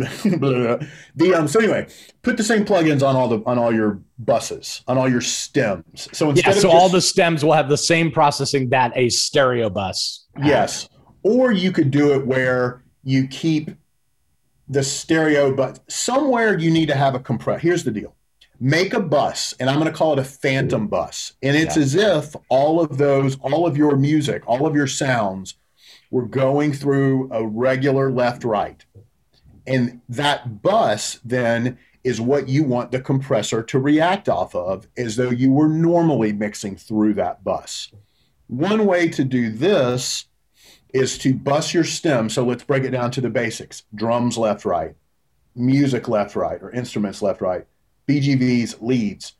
So anyway, put the same plugins on all your buses, on all your stems. So instead of all the stems will have the same processing that a stereo bus has. Yes. Or you could do it where you keep the stereo, but somewhere you need to have a compressor. Here's the deal. Make a bus, and I'm going to call it a phantom bus. And it's as if all of your music, all of your sounds were going through a regular left-right. And that bus then is what you want the compressor to react off of, as though you were normally mixing through that bus. One way to do this is to bus your stem. So let's break it down to the basics. Drums left-right, music left-right, or instruments left-right. BGVs, leads.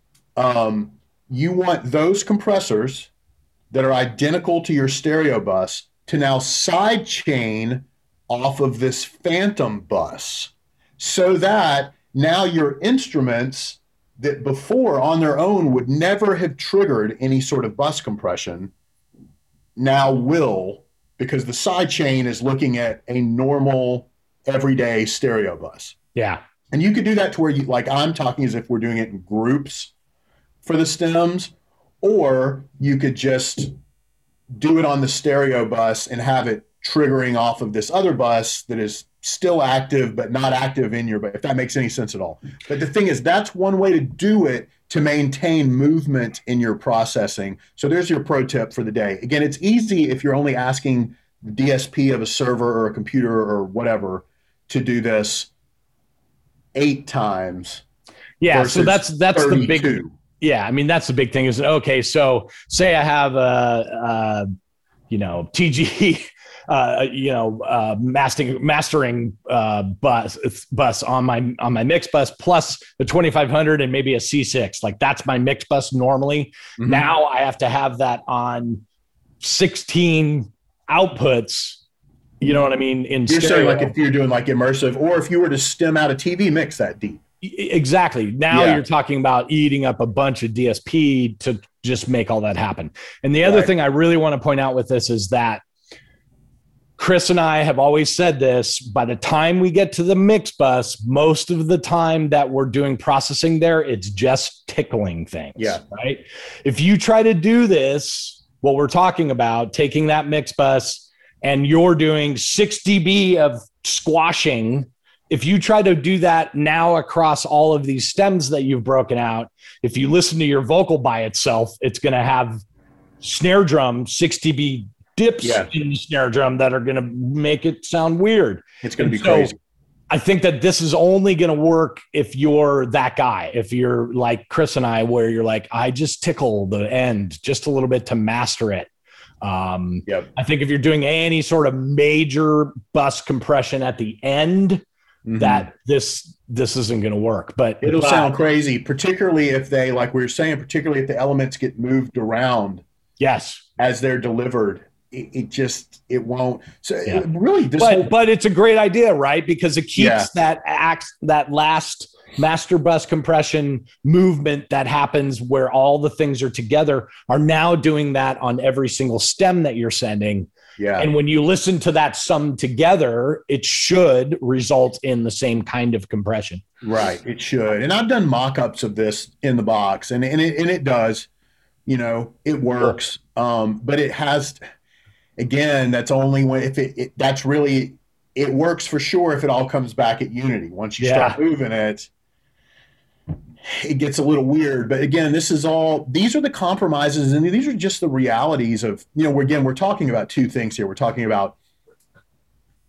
You want those compressors that are identical to your stereo bus to now sidechain off of this phantom bus, so that now your instruments that before on their own would never have triggered any sort of bus compression now will, because the sidechain is looking at a normal everyday stereo bus. Yeah. And you could do that to where like I'm talking as if we're doing it in groups for the stems, or you could just do it on the stereo bus and have it triggering off of this other bus that is still active, but not active in your, if that makes any sense at all. But the thing is, that's one way to do it to maintain movement in your processing. So there's your pro tip for the day. Again, it's easy if you're only asking the DSP of a server or a computer or whatever to do this 8 times. Yeah, so that's 32. The big. Yeah, I mean that's the big thing. Is okay. So say I have a TG, mastering bus on my mix bus plus the 2500 and maybe a C6. Like that's my mix bus normally. Mm-hmm. Now I have to have that on 16 outputs. You know what I mean? You're saying like if you're doing like immersive, or if you were to stem out a TV mix that deep. Exactly. Now you're talking about eating up a bunch of DSP to just make all that happen. And the other thing I really want to point out with this is that Chris and I have always said this, by the time we get to the mix bus, most of the time that we're doing processing there, it's just tickling things. Yeah. Right. If you try to do this, what we're talking about, taking that mix bus and you're doing 6 dB of squashing, if you try to do that now across all of these stems that you've broken out, if you listen to your vocal by itself, it's going to have snare drum 6 dB dips in the snare drum that are going to make it sound weird. It's going to be crazy. I think that this is only going to work if you're that guy. If you're like Chris and I, where you're like, I just tickle the end just a little bit to master it. I think if you're doing any sort of major bus compression at the end, that this isn't going to work. But it'll sound crazy, particularly if they, like we were saying, particularly if the elements get moved around. Yes, as they're delivered. It won't. So really, but it's a great idea, right? Because it keeps that last master bus compression movement that happens where all the things are together are now doing that on every single stem that you're sending. Yeah. And when you listen to that sum together, it should result in the same kind of compression. Right. It should. And I've done mock-ups of this in the box, and it does, it works. But it has, again, that's only when, if that's really, it works for sure if it all comes back at Unity. Once you start moving it, it gets a little weird. But again, these are the compromises, and these are just the realities of, we're talking about two things here. We're talking about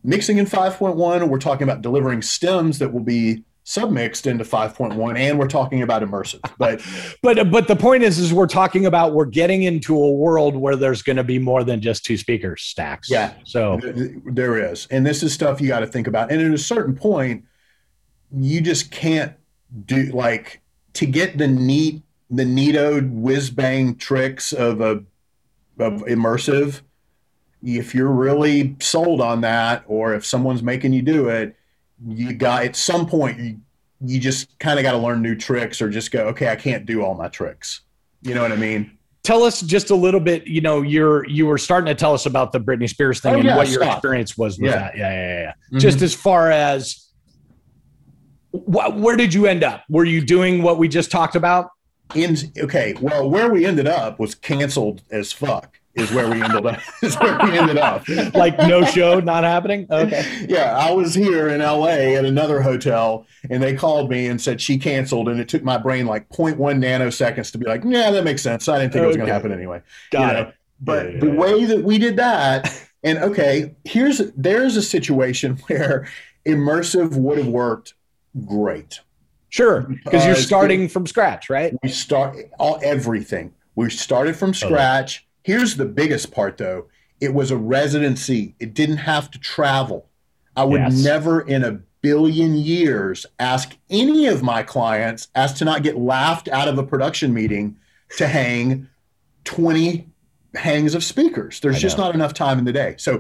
mixing in 5.1, we're talking about delivering stems that will be submixed into 5.1, and we're talking about immersive. But the point is we're talking about, we're getting into a world where there's going to be more than just two speakers stacks. Yeah. So there is. And this is stuff you got to think about. And at a certain point, you just can't do, like, to get the neato whiz bang tricks of immersive. If you're really sold on that, or if someone's making you do it, you got, at some point, you just kind of got to learn new tricks, or just go, okay, I can't do all my tricks. You know what I mean? Tell us just a little bit, you know, you were starting to tell us about the Britney Spears thing and what your experience was with that. Yeah. Mm-hmm. Just as far as, where did you end up? Were you doing what we just talked about? Well, where we ended up was canceled as fuck. Is where we ended up. Like, no show, not happening? Okay. Yeah, I was here in LA at another hotel, and they called me and said she canceled, and it took my brain like 0.1 nanoseconds to be like, yeah, that makes sense. I didn't think it was going to happen anyway. Got it. But the way that we did that, and there's a situation where immersive would have worked great. Sure, because you're starting from scratch, right? We start everything. We started from scratch. Here's the biggest part, though. It was a residency. It didn't have to travel. I would never in a billion years ask any of my clients, as to not get laughed out of a production meeting, to hang 20 hangs of speakers. There's just not enough time in the day. So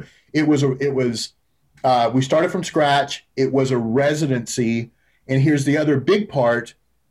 we started from scratch. It was a residency. And here's the other big part.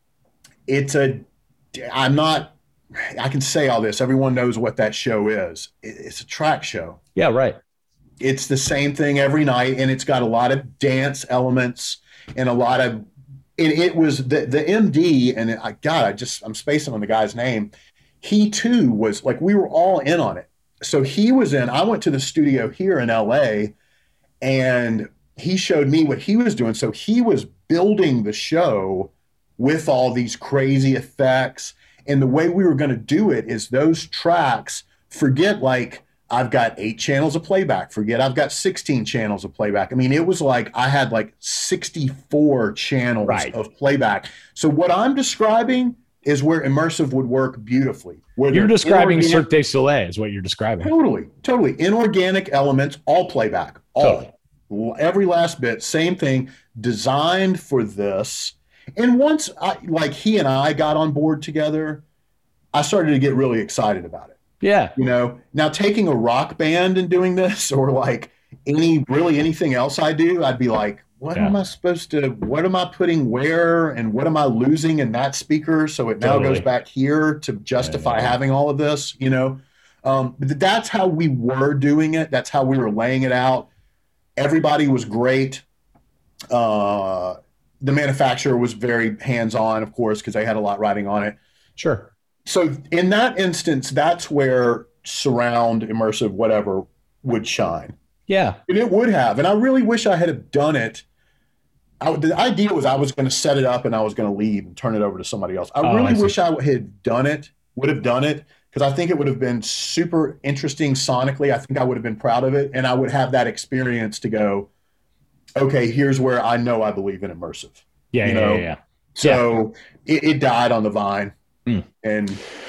I can say all this. Everyone knows what that show is. It's a track show. Yeah, right. It's the same thing every night, and it's got a lot of dance elements and a lot of. It was the MD, and I'm spacing on the guy's name. He too was like, we were all in on it. So he was in. I went to the studio here in LA, and he showed me what he was doing. So he was building the show with all these crazy effects. And the way we were going to do it is those tracks, forget like I've got 8 channels of playback, forget I've got 16 channels of playback. I mean, it was like I had like 64 channels of playback. So what I'm describing is where immersive would work beautifully. You're describing Cirque du Soleil is what you're describing. Totally. Inorganic elements, all playback, every last bit, same thing, designed for this. And once he and I got on board together, I started to get really excited about it. Yeah. You know, now taking a rock band and doing this, or like anything else I do, I'd be like, what am I putting where, and what am I losing in that speaker? So it now goes back here to justify having all of this, you know? But that's how we were doing it. That's how we were laying it out. Everybody was great. The manufacturer was very hands-on, of course, because they had a lot riding on it. Sure. So in that instance, that's where surround, immersive, whatever, would shine. Yeah. And it would have. And I really wish I had done it. The idea was I was going to set it up and I was going to leave and turn it over to somebody else. I really wish I would have done it, because I think it would have been super interesting sonically. I think I would have been proud of it. And I would have that experience to go, okay, here's where I know I believe in immersive. Yeah. So it died on the vine. And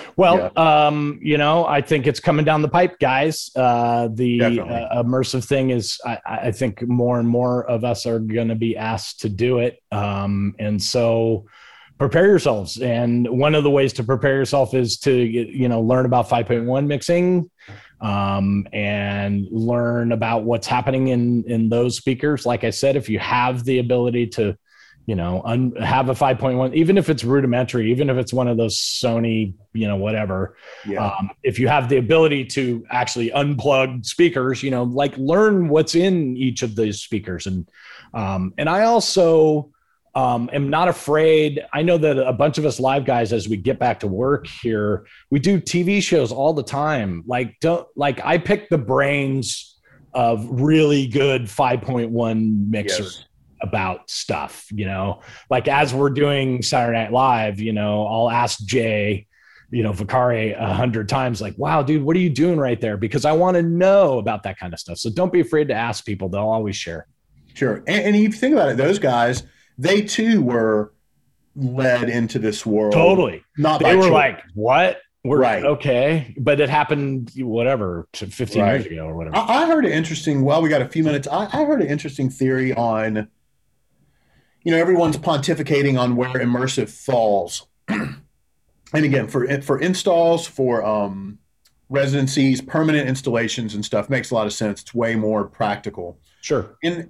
I think it's coming down the pipe, guys. The immersive thing is, I think more and more of us are going to be asked to do it. And so prepare yourselves. And one of the ways to prepare yourself is to, learn about 5.1 mixing, and learn about what's happening in those speakers. Like I said, if you have the ability to, have a 5.1, even if it's rudimentary, even if it's one of those Sony, whatever, if you have the ability to actually unplug speakers, learn what's in each of these speakers. And I also, am not afraid. I know that a bunch of us live guys, as we get back to work here, we do TV shows all the time. I pick the brains of really good 5.1 mixers about stuff, as we're doing Saturday Night Live, I'll ask Jay, Vicari 100 times, like, wow, dude, what are you doing right there? Because I want to know about that kind of stuff. So don't be afraid to ask people. They'll always share. Sure. And if you think about it, those guys, they too were led into this world. Totally. Not they were choice. like, what? We're right. Okay. But it happened, 15 years ago or whatever. I heard an interesting, we got a few minutes. I heard an interesting theory on, everyone's pontificating on where immersive falls. And again, for installs, for residencies, permanent installations and stuff, makes a lot of sense. It's way more practical. Sure. And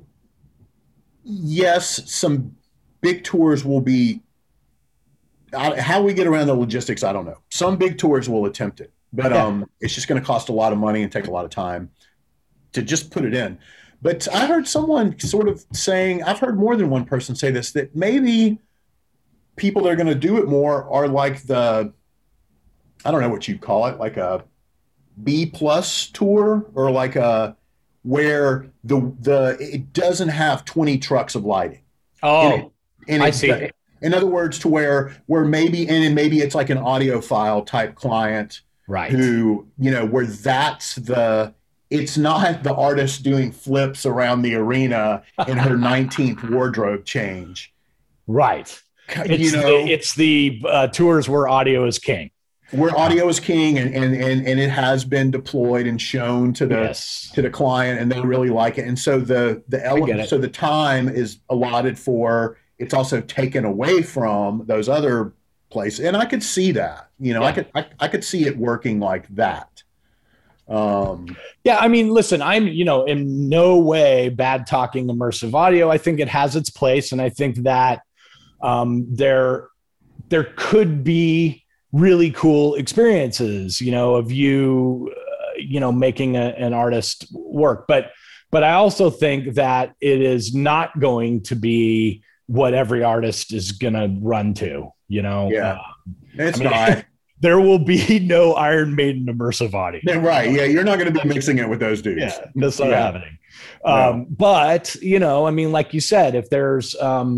yes, some big tours will be, how we get around the logistics, I don't know. Some big tours will attempt it, but it's just going to cost a lot of money and take a lot of time to just put it in. But I heard someone sort of saying, I've heard more than one person say this, that maybe people that are going to do it more are like I don't know what you'd call it, like a B+ tour, or like where it doesn't have 20 trucks of lighting. Oh, I see. In other words, to where maybe it's like an audiophile type client, right? Who, where it's not the artist doing flips around the arena in her 19th wardrobe change. Right. It's the tours where audio is king. Where audio is king, and it has been deployed and shown to the client, and they really like it. And so the element, so the time is allotted for. It's also taken away from those other places, and I could see that. I could see it working like that. I mean, listen, I'm in no way bad talking immersive audio. I think it has its place, and I think that there could be really cool experiences, of you, making an artist work. But I also think that it is not going to be what every artist is going to run to, Yeah, it's not. There will be no Iron Maiden immersive audio. Yeah, right. Yeah, you're not going to be mixing it with those dudes. Yeah, that's not happening. But, like you said, if there's,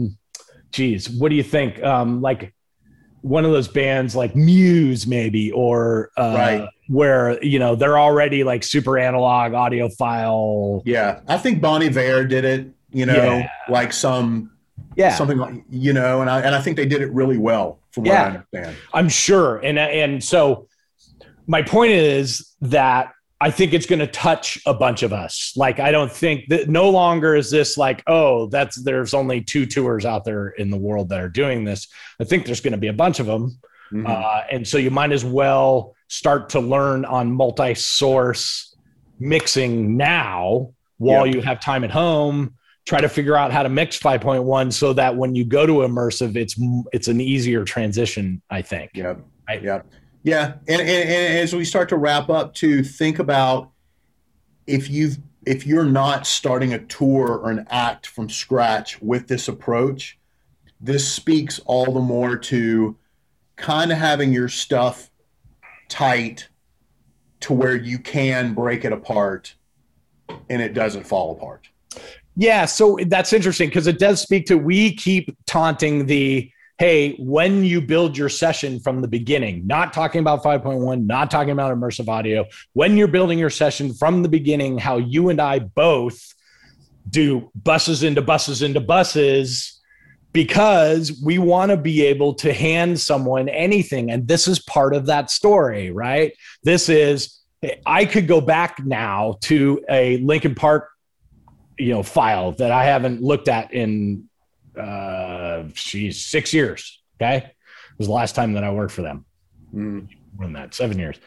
what do you think? Like one of those bands like Muse maybe, or where, they're already like super analog audiophile. Yeah, I think Bon Iver did it, like something like, and I think they did it really well from what I understand. I'm sure. And so my point is that I think it's going to touch a bunch of us. Like, I don't think that no longer is this like, there's only 2 tours out there in the world that are doing this. I think there's going to be a bunch of them. Mm-hmm. And so you might as well start to learn on multi-source mixing now while you have time at home. Try to figure out how to mix 5.1 so that when you go to immersive, it's an easier transition, I think. Yeah. Yeah. And as we start to wrap up, to think about if you're not starting a tour or an act from scratch with this approach, this speaks all the more to kind of having your stuff tight to where you can break it apart and it doesn't fall apart. Yeah, so that's interesting because it does speak to, we keep taunting hey, when you build your session from the beginning, not talking about 5.1, not talking about immersive audio, when you're building your session from the beginning, how you and I both do buses into buses into buses, because we want to be able to hand someone anything. And this is part of that story, right? I could go back now to a Linkin Park file that I haven't looked at in 6 years. Okay. It was the last time that I worked for them. More than that, 7 years.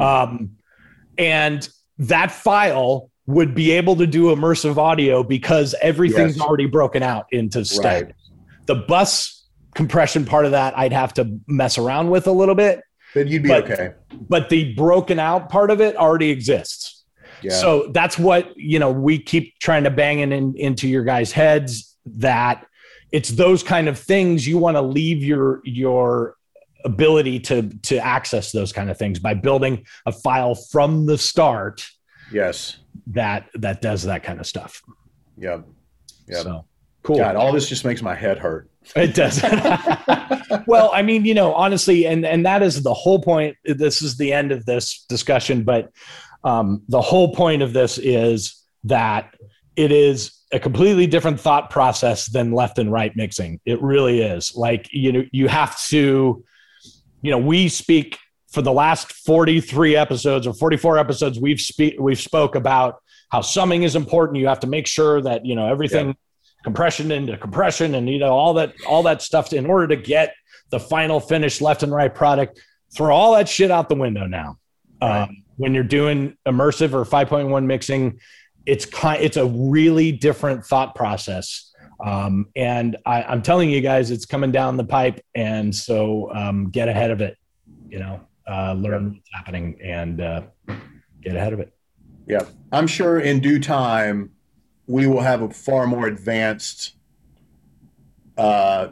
And that file would be able to do immersive audio because everything's already broken out into steps. Right. The bus compression part of that, I'd have to mess around with a little bit. But you'd be okay. But the broken out part of it already exists. Yeah. So that's what, we keep trying to bang into your guys' heads, that it's those kind of things. You want to leave your ability to access those kind of things by building a file from the start. Yes. That does that kind of stuff. Yeah. So cool. God, all this just makes my head hurt. It does. Well, I mean, honestly, and that is the whole point. This is the end of this discussion, but the whole point of this is that it is a completely different thought process than left and right mixing. It really is. Like, you have to, we speak for the last 43 episodes or 44 episodes, we've spoke about how summing is important. You have to make sure that, everything compression into compression and, all that stuff in order to get the final finished left and right product. Throw all that shit out the window now. Right. When you're doing immersive or 5.1 mixing, it's a really different thought process. And I'm telling you guys, it's coming down the pipe. And so get ahead of it, learn what's happening and get ahead of it. Yeah. I'm sure in due time, we will have a far more advanced bit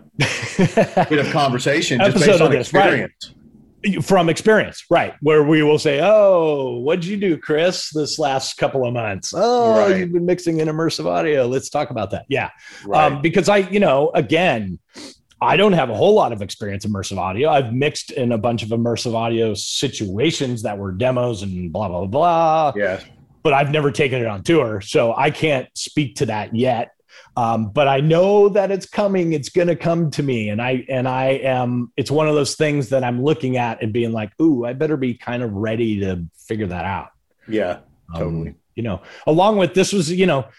of conversation just based on experience. Right. From experience, right? Where we will say, "Oh, what'd you do, Chris, this last couple of months? Oh, right. You've been mixing in immersive audio. Let's talk about that." Yeah, right. Because again, I don't have a whole lot of experience in immersive audio. I've mixed in a bunch of immersive audio situations that were demos and blah blah blah. Yeah, but I've never taken it on tour, so I can't speak to that yet. But I know that it's coming. It's going to come to me. And I am, it's one of those things that I'm looking at and being like, ooh, I better be kind of ready to figure that out. Yeah, totally. Along with this was,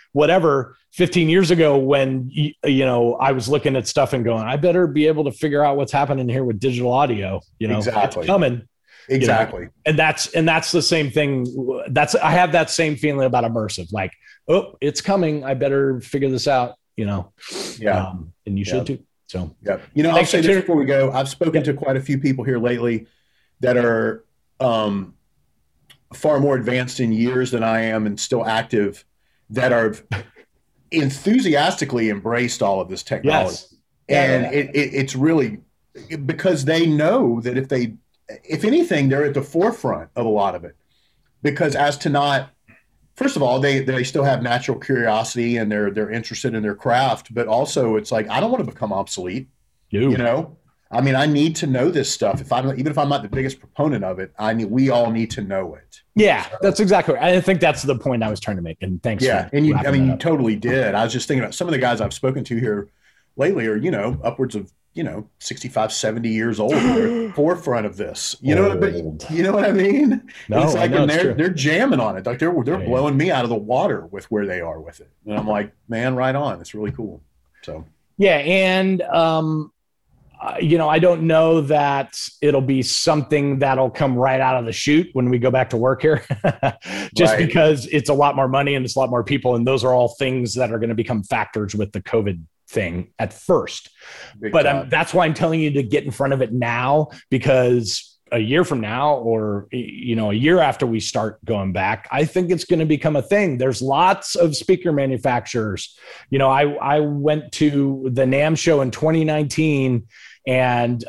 15 years ago when, I was looking at stuff and going, I better be able to figure out what's happening here with digital audio, exactly. It's coming. Exactly. And that's the same thing. I have that same feeling about immersive, like, oh, it's coming. I better figure this out, Yeah. And you should too. So, yeah. I'll say this before we go. I've spoken to quite a few people here lately that are far more advanced in years than I am and still active, that are enthusiastically embraced all of this technology. Yes. And it's really because they know that if anything, they're at the forefront of a lot of it, because first of all, they still have natural curiosity and they're interested in their craft, but also it's like, I don't want to become obsolete. I mean, I need to know this stuff. Even if I'm not the biggest proponent of it, we all need to know it. Yeah, that's exactly right. I think that's the point I was trying to make. And thanks. Yeah. And you totally did. I was just thinking about some of the guys I've spoken to here lately are, upwards of, 65, 70 years old, they're forefront of this. You know what I mean? No, it's like, and they're jamming on it. Like they're blowing me out of the water with where they are with it. And I'm like, man, right on. It's really cool. So, yeah. And, I don't know that it'll be something that'll come right out of the chute when we go back to work here, just because it's a lot more money and it's a lot more people. And those are all things that are going to become factors with the COVID thing at first. But that's why I'm telling you to get in front of it now, because a year from now, or, a year after we start going back, I think it's going to become a thing. There's lots of speaker manufacturers. I went to the NAMM show in 2019 and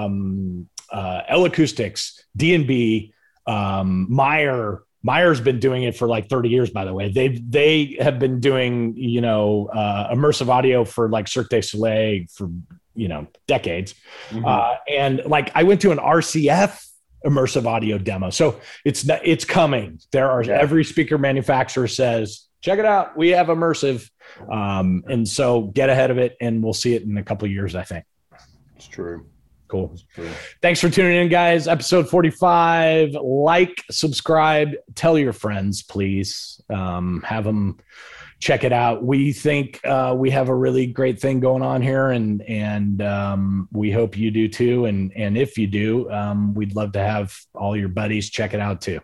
L Acoustics, D&B, Meyer's been doing it for like 30 years, by the way. They have been doing, immersive audio for like Cirque du Soleil for, decades. Mm-hmm. And like I went to an RCF immersive audio demo. So it's coming. Every speaker manufacturer says, check it out. We have immersive. And so get ahead of it and we'll see it in a couple of years, I think. It's true. Cool. It's true. Thanks for tuning in, guys. Episode 45. Like, subscribe, tell your friends, please. Have them check it out. We think we have a really great thing going on here, and we hope you do too. And if you do, we'd love to have all your buddies check it out too.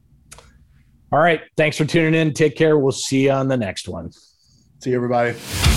All right. Thanks for tuning in. Take care. We'll see you on the next one. See you, everybody.